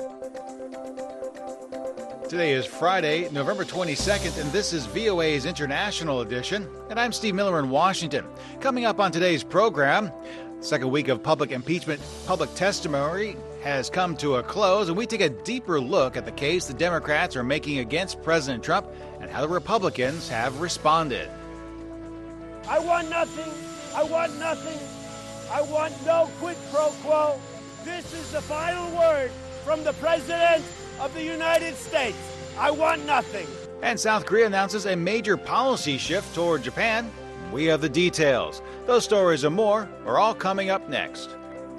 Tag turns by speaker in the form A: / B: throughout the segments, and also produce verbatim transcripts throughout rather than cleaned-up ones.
A: Today is Friday, November twenty-second, and this is V O A's International Edition. And I'm Steve Miller in Washington. Coming up on today's program, second week of public impeachment, public testimony has come to a close, and we take a deeper look at the case the Democrats are making against President Trump and how the Republicans have responded.
B: I want nothing. I want nothing. I want no quid pro quo. This is the final word from the President of the United States. I want nothing.
A: And South Korea announces a major policy shift toward Japan. We have the details. Those stories and more are all coming up next.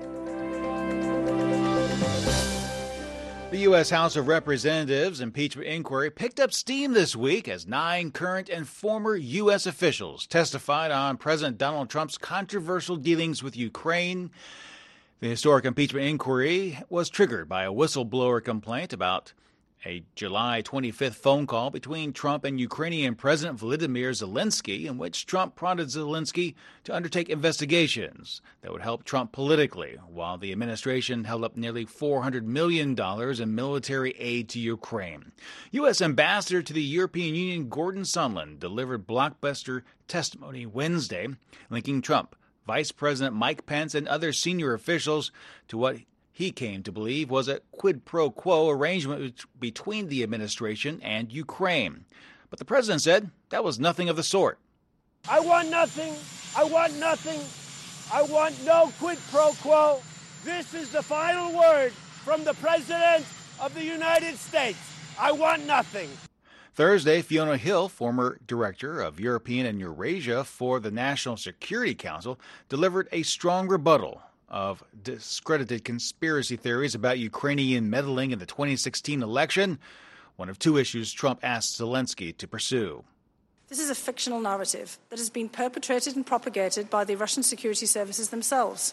A: The U S House of Representatives impeachment inquiry picked up steam this week as nine current and former U S officials testified on President Donald Trump's controversial dealings with Ukraine. The historic impeachment inquiry was triggered by a whistleblower complaint about a July twenty-fifth phone call between Trump and Ukrainian President Volodymyr Zelensky, in which Trump prodded Zelensky to undertake investigations that would help Trump politically, while the administration held up nearly four hundred million dollars in military aid to Ukraine. U S. Ambassador to the European Union Gordon Sondland delivered blockbuster testimony Wednesday, linking Trump, Vice President Mike Pence, and other senior officials to what he came to believe was a quid pro quo arrangement between the administration and Ukraine. But the president said that was nothing of the sort.
B: I want nothing. I want nothing. I want no quid pro quo. This is the final word from the President of the United States. I want nothing.
A: Thursday, Fiona Hill, former director of European and Eurasia for the National Security Council, delivered a strong rebuttal of discredited conspiracy theories about Ukrainian meddling in the twenty sixteen election, one of two issues Trump asked Zelensky to pursue.
C: This is a fictional narrative that has been perpetrated and propagated by the Russian security services themselves.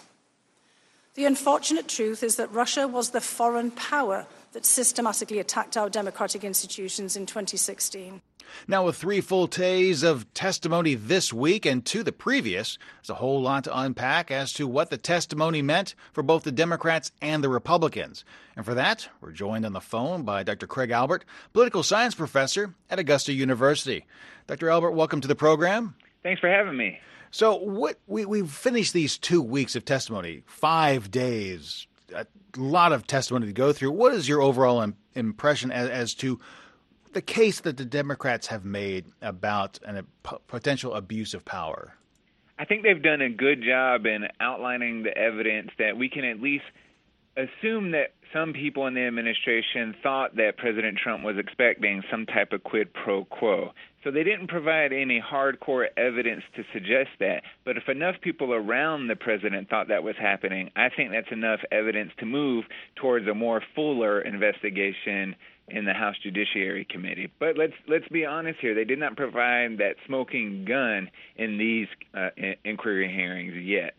C: The unfortunate truth is that Russia was the foreign power that systematically attacked our democratic institutions in twenty sixteen.
A: Now, with three full days of testimony this week and two the previous, there's a whole lot to unpack as to what the testimony meant for both the Democrats and the Republicans. And for that, we're joined on the phone by Doctor Craig Albert, political science professor at Augusta University. Doctor Albert, welcome to the program.
D: Thanks for having me.
A: So what we, we've finished these two weeks of testimony, five days, a lot of testimony to go through. What is your overall im- impression as, as to the case that the Democrats have made about a p- potential abuse of power?
D: I think they've done a good job in outlining the evidence that we can at least assume that some people in the administration thought that President Trump was expecting some type of quid pro quo. So they didn't provide any hardcore evidence to suggest that. But if enough people around the president thought that was happening, I think that's enough evidence to move towards a more fuller investigation in the House Judiciary Committee. But let's let's be honest here. They did not provide that smoking gun in these uh, inquiry hearings yet.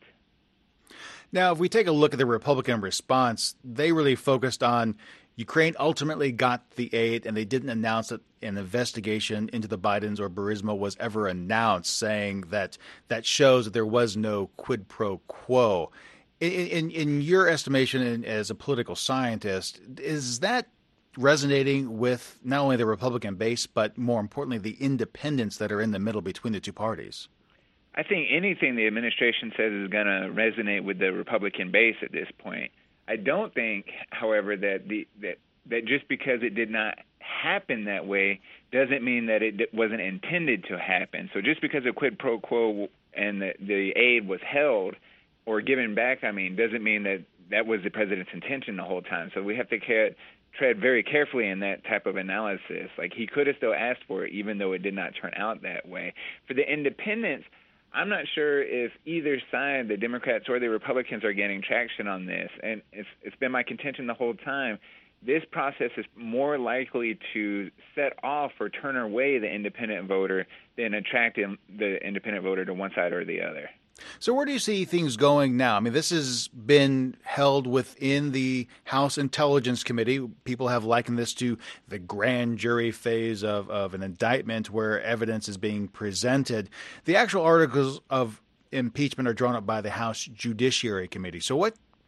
A: Now, if we take a look at the Republican response, they really focused on Ukraine ultimately got the aid, and they didn't announce that an investigation into the Bidens or Burisma was ever announced, saying that that shows that there was no quid pro quo. In, in, in your estimation as a political scientist, is that resonating with not only the Republican base, but more importantly, the independents that are in the middle between the two parties?
D: I think anything the administration says is going to resonate with the Republican base at this point. I don't think, however, that the that, that just because it did not happen that way doesn't mean that it wasn't intended to happen. So just because a quid pro quo and the, the aid was held or given back, I mean, doesn't mean that that was the president's intention the whole time. So we have to care, tread very carefully in that type of analysis. Like, he could have still asked for it, even though it did not turn out that way. For the independents, I'm not sure if either side, the Democrats or the Republicans, are getting traction on this. And it's it's been my contention the whole time. This process is more likely to set off or turn away the independent voter than attract the independent voter to one side or the other.
A: So where do you see things going now? I mean, this has been held within the House Intelligence Committee. People have likened this to the grand jury phase of, of an indictment where evidence is being presented. The actual articles of impeachment are drawn up by the House Judiciary Committee. So what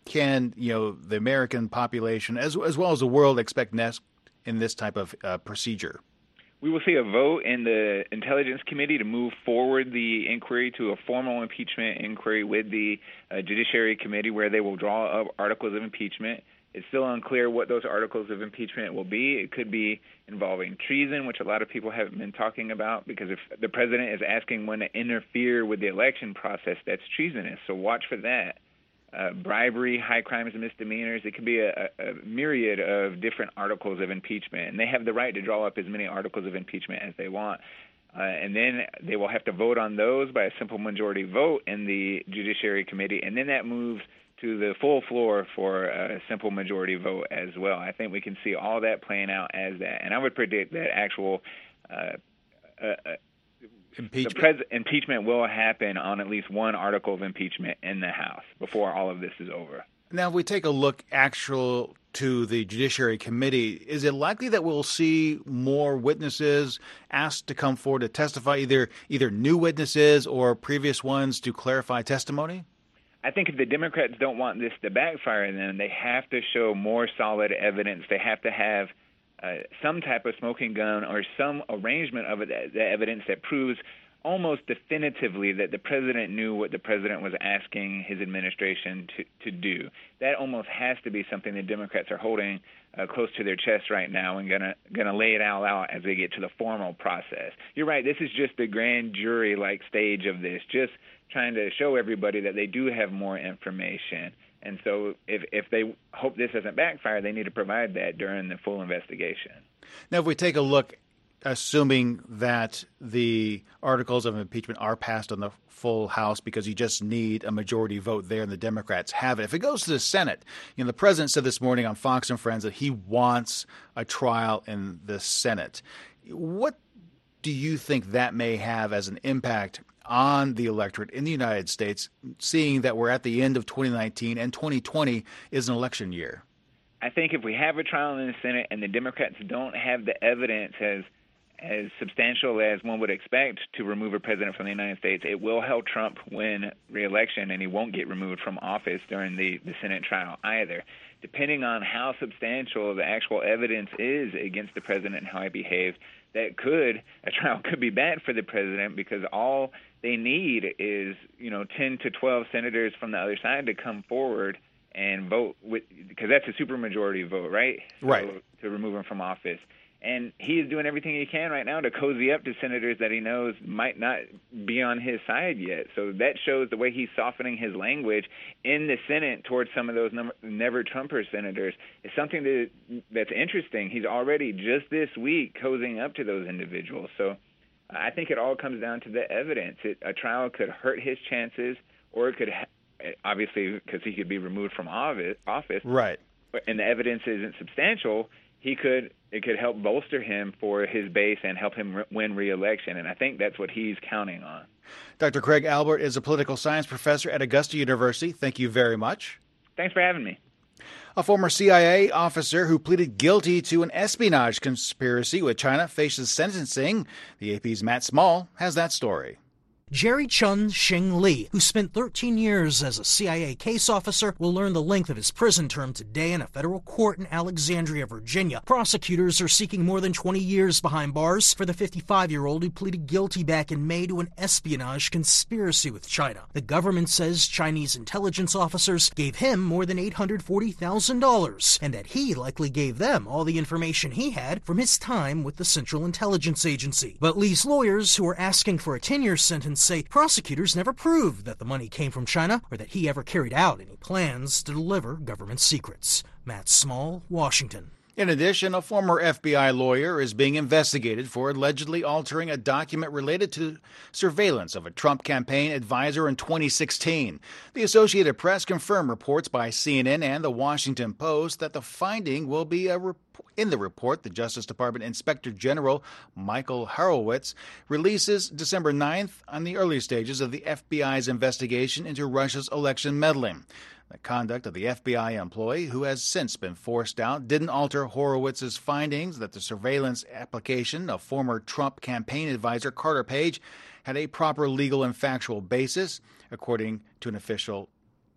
A: can, you know, the American population, as as well as the world, expect next in this type of uh, procedure?
D: We will see a vote in the Intelligence Committee to move forward the inquiry to a formal impeachment inquiry with the uh, Judiciary Committee, where they will draw up articles of impeachment. It's still unclear what those articles of impeachment will be. It could be involving treason, which a lot of people have been talking about, because if the president is asking one to interfere with the election process, that's treasonous. So watch for that. Uh, bribery, high crimes and misdemeanors. It could be a, a myriad of different articles of impeachment, and they have the right to draw up as many articles of impeachment as they want. Uh, and then they will have to vote on those by a simple majority vote in the Judiciary Committee, and then that moves to the full floor for a simple majority vote as well. I think we can see all that playing out as that, and I would predict that actual uh, uh,
A: Impeachment.
D: The pres- impeachment will happen on at least one article of impeachment in the House before all of this is over.
A: Now, if we take a look actual to the Judiciary Committee, is it likely that we'll see more witnesses asked to come forward to testify, either either new witnesses or previous ones to clarify testimony?
D: I think if the Democrats don't want this to backfire, then they have to show more solid evidence. They have to have Uh, some type of smoking gun or some arrangement of it, the evidence that proves almost definitively that the president knew what the president was asking his administration to, to do. That almost has to be something the Democrats are holding uh, close to their chest right now and gonna gonna lay it all out as they get to the formal process. You're right. This is just the grand jury-like stage of this, just trying to show everybody that they do have more information. And so if, if they hope this doesn't backfire, they need to provide that during the full investigation.
A: Now, if we take a look, assuming that the articles of impeachment are passed on the full House because you just need a majority vote there and the Democrats have it. If it goes to the Senate, you know, the president said this morning on Fox and Friends that he wants a trial in the Senate. What do you think that may have as an impact on the electorate in the United States, seeing that we're at the end of twenty nineteen and twenty twenty is an election year?
D: I think if we have a trial in the Senate and the Democrats don't have the evidence as as substantial as one would expect to remove a president from the United States, it will help Trump win re-election, and he won't get removed from office during the, the Senate trial either. Depending on how substantial the actual evidence is against the president and how he behaved, that could, a trial could be bad for the president, because all they need is, you know, ten to twelve senators from the other side to come forward and vote, with, because that's a supermajority vote, right?
A: Right.
D: So, to remove him from office. And he is doing everything he can right now to cozy up to senators that he knows might not be on his side yet. So that shows the way he's softening his language in the Senate towards some of those never-Trumper senators. It's something that, that's interesting. He's already just this week cozying up to those individuals. So I think it all comes down to the evidence. It, a trial could hurt his chances, or it could, ha- obviously, because he could be removed from office, office.
A: Right.
D: And the evidence isn't substantial, he could it could help bolster him for his base and help him re- win re-election, and I think that's what he's counting on.
A: Doctor Craig Albert is a political science professor at Augusta University. Thank you very much.
D: Thanks for having me.
A: A former C I A officer who pleaded guilty to an espionage conspiracy with China faces sentencing. The A P's Matt Small has that story.
E: Jerry Chun Shing Lee, who spent thirteen years as a C I A case officer, will learn the length of his prison term today in a federal court in Alexandria, Virginia. Prosecutors are seeking more than twenty years behind bars for the fifty-five-year-old who pleaded guilty back in May to an espionage conspiracy with China. The government says Chinese intelligence officers gave him more than eight hundred forty thousand dollars, and that he likely gave them all the information he had from his time with the Central Intelligence Agency. But Lee's lawyers, who are asking for a ten-year sentence, say prosecutors never proved that the money came from China or that he ever carried out any plans to deliver government secrets. Matt Small, Washington.
A: In addition, a former F B I lawyer is being investigated for allegedly altering a document related to surveillance of a Trump campaign advisor in twenty sixteen. The Associated Press confirmed reports by C N N and The Washington Post that the finding will be a report. In the report, the Justice Department Inspector General Michael Horowitz releases December ninth on the early stages of the F B I's investigation into Russia's election meddling. The conduct of the F B I employee, who has since been forced out, didn't alter Horowitz's findings that the surveillance application of former Trump campaign advisor Carter Page had a proper legal and factual basis, according to an official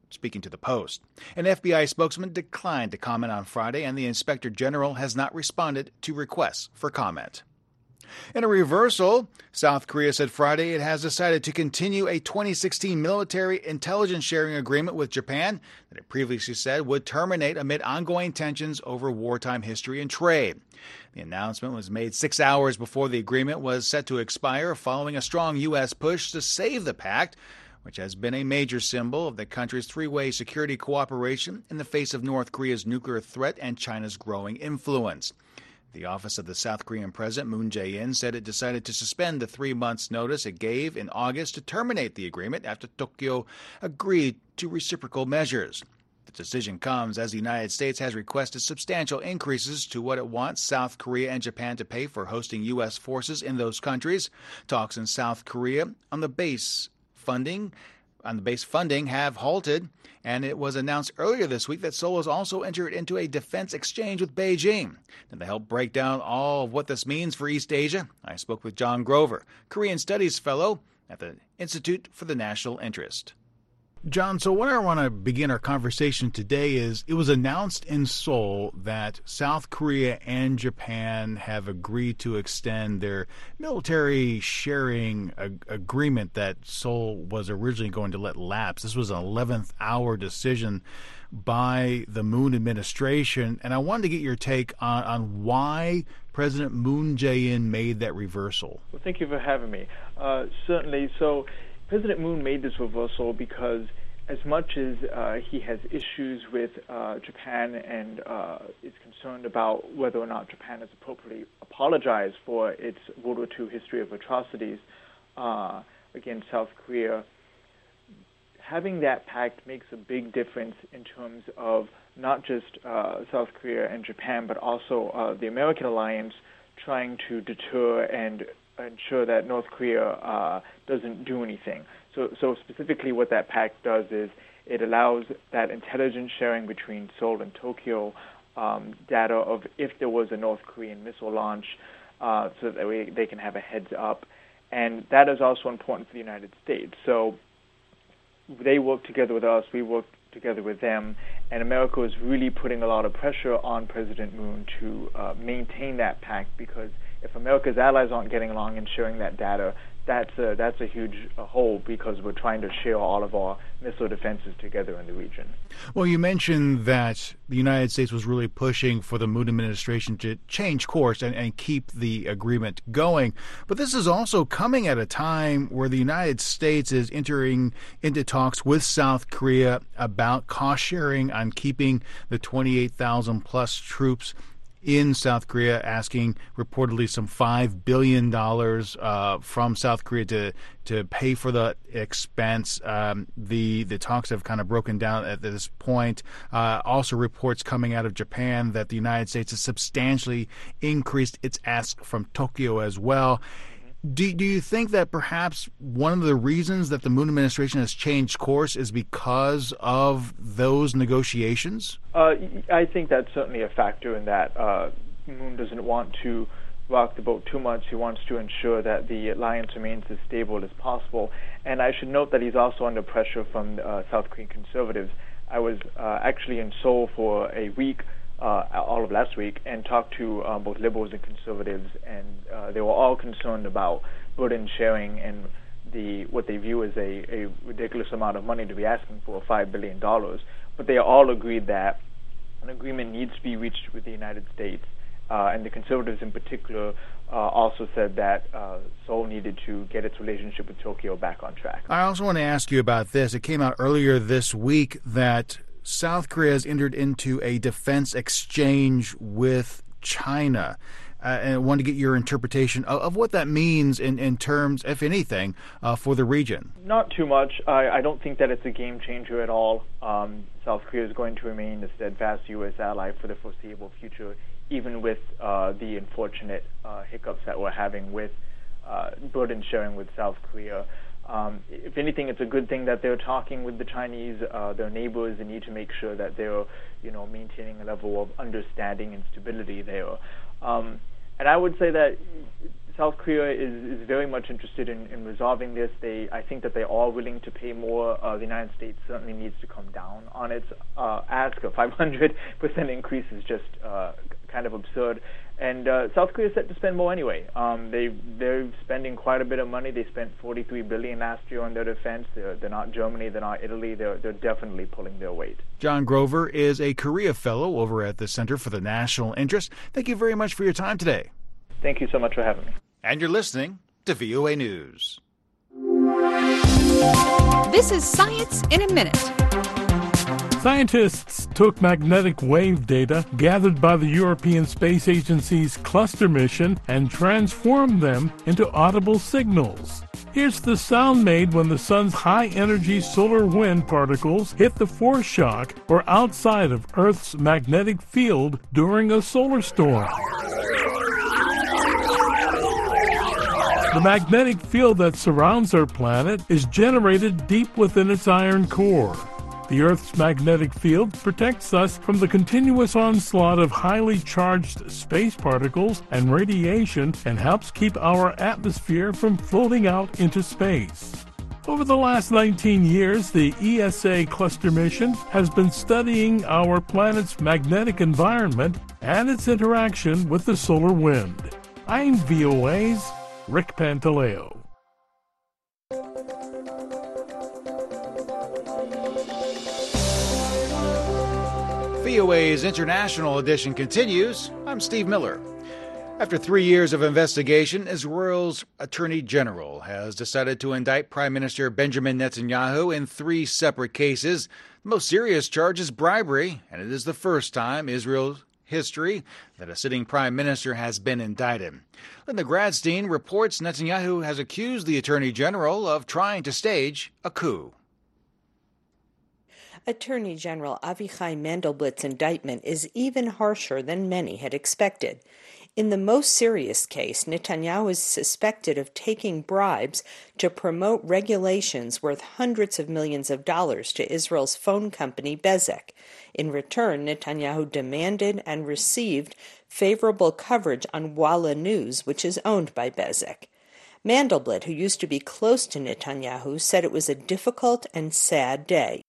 A: speaking to the Post. An F B I spokesman declined to comment on Friday, and the Inspector General has not responded to requests for comment. In a reversal, South Korea said Friday it has decided to continue a twenty sixteen military intelligence sharing agreement with Japan that it previously said would terminate amid ongoing tensions over wartime history and trade. The announcement was made six hours before the agreement was set to expire, following a strong U S push to save the pact, which has been a major symbol of the country's three-way security cooperation in the face of North Korea's nuclear threat and China's growing influence. The office of the South Korean President Moon Jae-in said it decided to suspend the three months' notice it gave in August to terminate the agreement after Tokyo agreed to reciprocal measures. The decision comes as the United States has requested substantial increases to what it wants South Korea and Japan to pay for hosting U S forces in those countries. Talks in South Korea on the base funding on the base funding have halted, and it was announced earlier this week that Seoul has also entered into a defense exchange with Beijing. And to help break down all of what this means for East Asia, I spoke with John Grover, Korean Studies Fellow at the Institute for the National Interest. John, so what I want to begin our conversation today is it was announced in Seoul that South Korea and Japan have agreed to extend their military sharing ag- agreement that Seoul was originally going to let lapse. This was an eleventh hour decision by the Moon administration, and I wanted to get your take on, on why President Moon Jae-in made that reversal.
F: Well, thank you for having me. Uh, certainly, so President Moon made this reversal because as much as uh, he has issues with uh, Japan and uh, is concerned about whether or not Japan has appropriately apologized for its World War Two history of atrocities uh, against South Korea, having that pact makes a big difference in terms of not just uh, South Korea and Japan, but also uh, the American alliance trying to deter and ensure that North Korea uh, doesn't do anything. So, so specifically what that pact does is it allows that intelligence sharing between Seoul and Tokyo, um, data of if there was a North Korean missile launch, uh, so that we, they can have a heads up. And that is also important for the United States. So they work together with us, we work together with them, and America is really putting a lot of pressure on President Moon to uh, maintain that pact, because if America's allies aren't getting along and sharing that data, that's a, that's a huge uh, hole, because we're trying to share all of our missile defenses together in the region.
A: Well, you mentioned that the United States was really pushing for the Moon administration to change course and, and keep the agreement going. But this is also coming at a time where the United States is entering into talks with South Korea about cost sharing on keeping the twenty-eight thousand plus troops in South Korea, asking reportedly some five billion dollars uh, from South Korea to to pay for the expense. Um, the the talks have kind of broken down at this point. Uh, also, reports coming out of Japan that the United States has substantially increased its ask from Tokyo as well. Do, do you think that perhaps one of the reasons that the Moon administration has changed course is because of those negotiations?
F: Uh, I think that's certainly a factor in that. Uh, Moon doesn't want to rock the boat too much. He wants to ensure that the alliance remains as stable as possible. And I should note that he's also under pressure from uh, South Korean conservatives. I was uh, actually in Seoul for a week Uh, all of last week, and talked to uh, both liberals and conservatives, and uh, they were all concerned about burden sharing and the what they view as a, a ridiculous amount of money to be asking for, five billion dollars. But they all agreed that an agreement needs to be reached with the United States, uh, and the conservatives in particular uh, also said that uh, Seoul needed to get its relationship with Tokyo back on track.
A: I also want to ask you about this. It came out earlier this week that South Korea has entered into a defense exchange with China. Uh, and I want to get your interpretation of, of what that means in, in terms, if anything, uh, for the region.
F: Not too much. I, I don't think that it's a game changer at all. Um, South Korea is going to remain a steadfast U S ally for the foreseeable future, even with uh, the unfortunate uh, hiccups that we're having with uh, burden sharing with South Korea. Um, if anything, it's a good thing that they're talking with the Chinese, uh, their neighbors. They need to make sure that they're, you know, maintaining a level of understanding and stability there. Um, and I would say that South Korea is, is very much interested in, in resolving this. They, I think that they are willing to pay more. Uh, the United States certainly needs to come down on its uh, ask. A five hundred percent increase is just uh, kind of absurd. And uh, South Korea is set to spend more anyway. Um, they, they're spending quite a bit of money. They spent forty-three billion dollars last year on their defense. They're, they're not Germany. They're not Italy. They're, they're definitely pulling their weight.
A: John Grover is a Korea Fellow over at the Center for the National Interest. Thank you very much for your time today.
F: Thank you so much for having me.
A: And you're listening to V O A News.
G: This is Science in a Minute.
H: Scientists took magnetic wave data gathered by the European Space Agency's cluster mission and transformed them into audible signals. Here's the sound made when the sun's high-energy solar wind particles hit the foreshock or outside of Earth's magnetic field during a solar storm. The magnetic field that surrounds our planet is generated deep within its iron core. The Earth's magnetic field protects us from the continuous onslaught of highly charged space particles and radiation and helps keep our atmosphere from floating out into space. Over the last nineteen years, the E S A cluster mission has been studying our planet's magnetic environment and its interaction with the solar wind. I'm V O A's Rick Pantaleo.
A: V O A's International Edition continues. I'm Steve Miller. After three years of investigation, Israel's Attorney General has decided to indict Prime Minister Benjamin Netanyahu in three separate cases. The most serious charge is bribery, and it is the first time in Israel's history that a sitting prime minister has been indicted. Linda Gradstein reports Netanyahu has accused the Attorney General of trying to stage a coup.
I: Attorney General Avichai Mandelblitt's indictment is even harsher than many had expected. In the most serious case, Netanyahu is suspected of taking bribes to promote regulations worth hundreds of millions of dollars to Israel's phone company Bezeq. In return, Netanyahu demanded and received favorable coverage on Walla News, which is owned by Bezeq. Mandelblit, who used to be close to Netanyahu, said it was a difficult and sad day.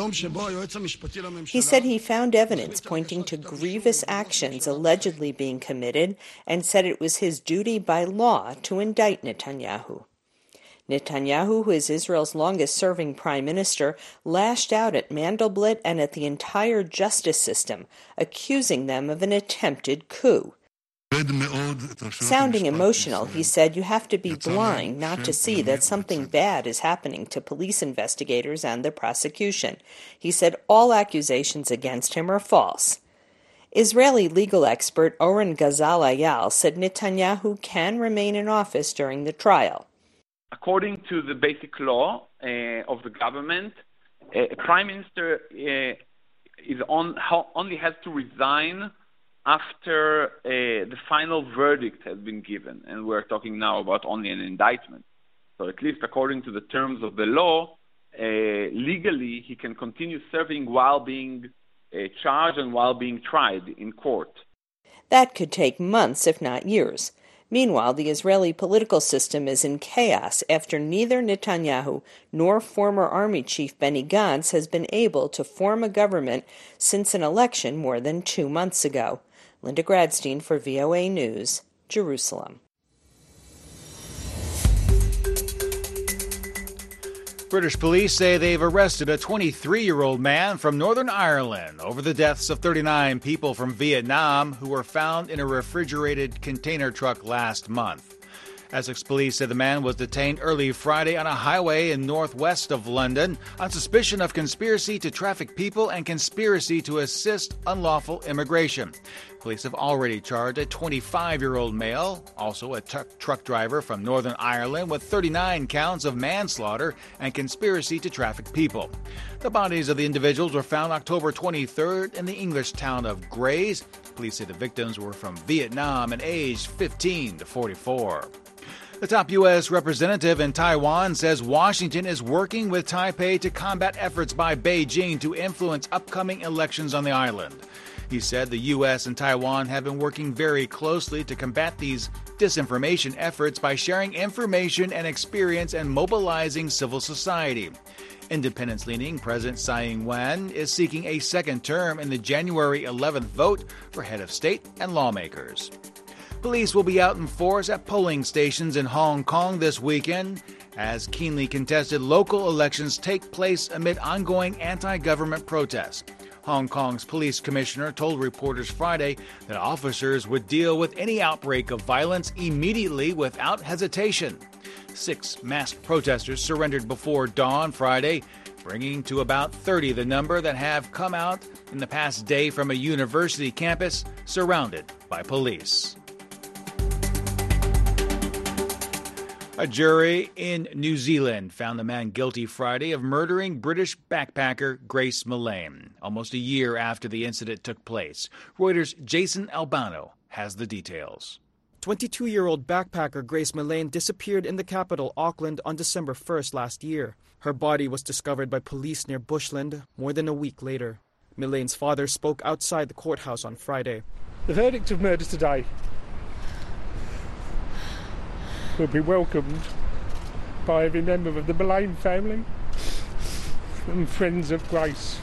I: He said he found evidence pointing to grievous actions allegedly being committed and said it was his duty by law to indict Netanyahu. Netanyahu, who is Israel's longest-serving prime minister, lashed out at Mandelblit and at the entire justice system, accusing them of an attempted coup. Sounding emotional, he said, "You have to be blind not to see that something bad is happening to police investigators and the prosecution." He said all accusations against him are false. Israeli legal expert Oren Gazal Ayal said Netanyahu can remain in office during the trial.
J: According to the basic law uh, of the government, uh, a prime minister uh, is on, only has to resign after uh, the final verdict has been given, and we're talking now about only an indictment. So at least according to the terms of the law, uh, legally he can continue serving while being uh, charged and while being tried in court.
I: That could take months, if not years. Meanwhile, the Israeli political system is in chaos after neither Netanyahu nor former army chief Benny Gantz has been able to form a government since an election more than two months ago. Linda Gradstein for V O A News, Jerusalem.
A: British police say they've arrested a twenty-three-year-old man from Northern Ireland over the deaths of thirty-nine people from Vietnam who were found in a refrigerated container truck last month. Essex police said the man was detained early Friday on a highway in northwest of London on suspicion of conspiracy to traffic people and conspiracy to assist unlawful immigration. Police have already charged a twenty-five-year-old male, also a t- truck driver from Northern Ireland, with thirty-nine counts of manslaughter and conspiracy to traffic people. The bodies of the individuals were found October twenty-third in the English town of Grays. Police say the victims were from Vietnam and aged fifteen to forty-four. The top U S representative in Taiwan says Washington is working with Taipei to combat efforts by Beijing to influence upcoming elections on the island. He said the U S and Taiwan have been working very closely to combat these disinformation efforts by sharing information and experience and mobilizing civil society. Independence-leaning President Tsai Ing-wen is seeking a second term in the January eleventh vote for head of state and lawmakers. Police will be out in force at polling stations in Hong Kong this weekend as keenly contested local elections take place amid ongoing anti-government protests. Hong Kong's police commissioner told reporters Friday that officers would deal with any outbreak of violence immediately without hesitation. Six masked protesters surrendered before dawn Friday, bringing to about thirty the number that have come out in the past day from a university campus surrounded by police. A jury in New Zealand found the man guilty Friday of murdering British backpacker Grace Millane, almost a year after the incident took place. Reuters' Jason Albano has the details.
K: twenty-two-year-old backpacker Grace Millane disappeared in the capital, Auckland, on December first last year. Her body was discovered by police near Bushland more than a week later. Millane's father spoke outside the courthouse on Friday.
L: The verdict of murder today will be welcomed by every member of the Millane family and friends of Grace.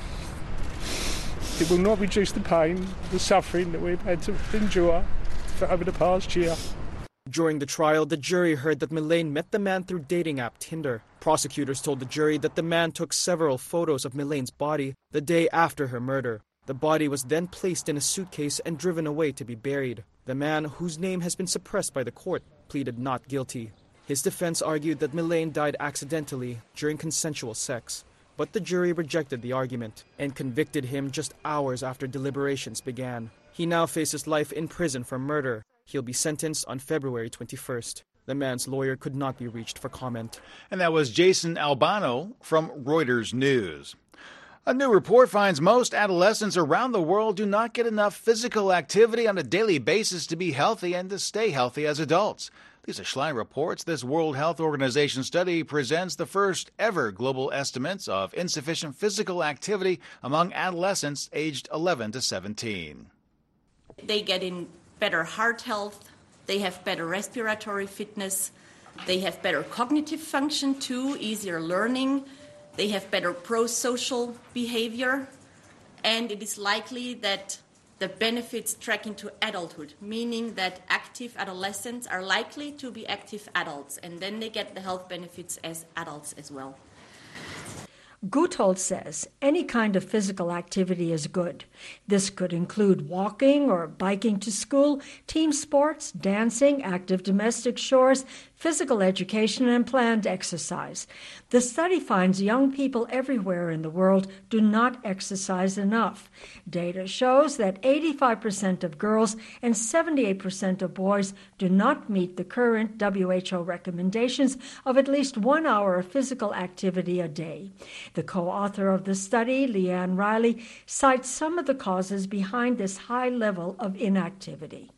L: It will not reduce the pain, the suffering that we've had to endure for over the past year.
K: During the trial, the jury heard that Millane met the man through dating app Tinder. Prosecutors told the jury that the man took several photos of Millane's body the day after her murder. The body was then placed in a suitcase and driven away to be buried. The man, whose name has been suppressed by the court, pleaded not guilty. His defense argued that Millane died accidentally during consensual sex, but the jury rejected the argument and convicted him just hours after deliberations began. He now faces life in prison for murder. He'll be sentenced on February twenty-first. The man's lawyer could not be reached for comment.
A: And that was Jason Albano from Reuters News. A new report finds most adolescents around the world do not get enough physical activity on a daily basis to be healthy and to stay healthy as adults. Lisa Schlein reports this World Health Organization study presents the first ever global estimates of insufficient physical activity among adolescents aged eleven to seventeen.
M: They get in better heart health, they have better respiratory fitness, they have better cognitive function too, easier learning. They have better pro-social behavior, and it is likely that the benefits track into adulthood, meaning that active adolescents are likely to be active adults, and then they get the health benefits as adults as well.
N: Guthold says any kind of physical activity is good. This could include walking or biking to school, team sports, dancing, active domestic chores, physical education, and planned exercise. The study finds young people everywhere in the world do not exercise enough. Data shows that eighty-five percent of girls and seventy-eight percent of boys do not meet the current W H O recommendations of at least one hour of physical activity a day. The co-author of the study, Leanne Riley, cites some of the causes behind this high level of inactivity.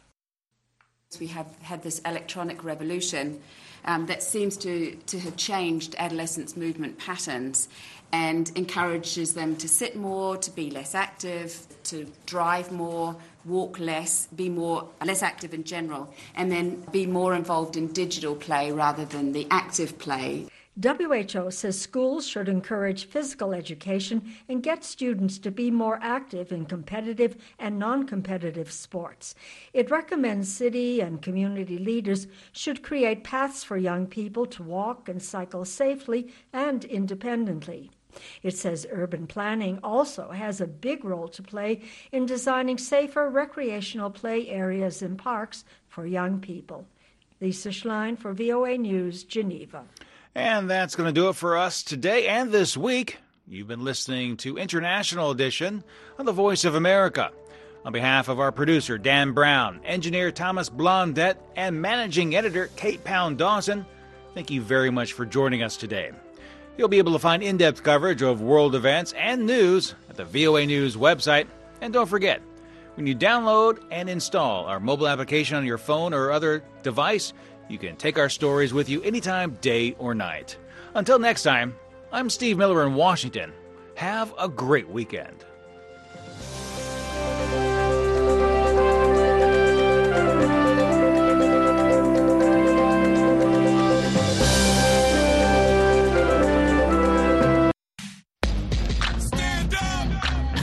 O: We have had this electronic revolution um, that seems to, to have changed adolescents' movement patterns and encourages them to sit more, to be less active, to drive more, walk less, be more less active in general, and then be more involved in digital play rather than the active play.
N: W H O says schools should encourage physical education and get students to be more active in competitive and non-competitive sports. It recommends city and community leaders should create paths for young people to walk and cycle safely and independently. It says urban planning also has a big role to play in designing safer recreational play areas and parks for young people. Lisa Schlein for V O A News, Geneva.
A: And that's going to do it for us today and this week. You've been listening to International Edition of the Voice of America. On behalf of our producer, Dan Brown, engineer Thomas Blondet, and managing editor Kate Pound-Dawson, thank you very much for joining us today. You'll be able to find in-depth coverage of world events and news at the V O A News website. And don't forget, when you download and install our mobile application on your phone or other device, you can take our stories with you anytime, day or night. Until next time, I'm Steve Miller in Washington. Have a great weekend.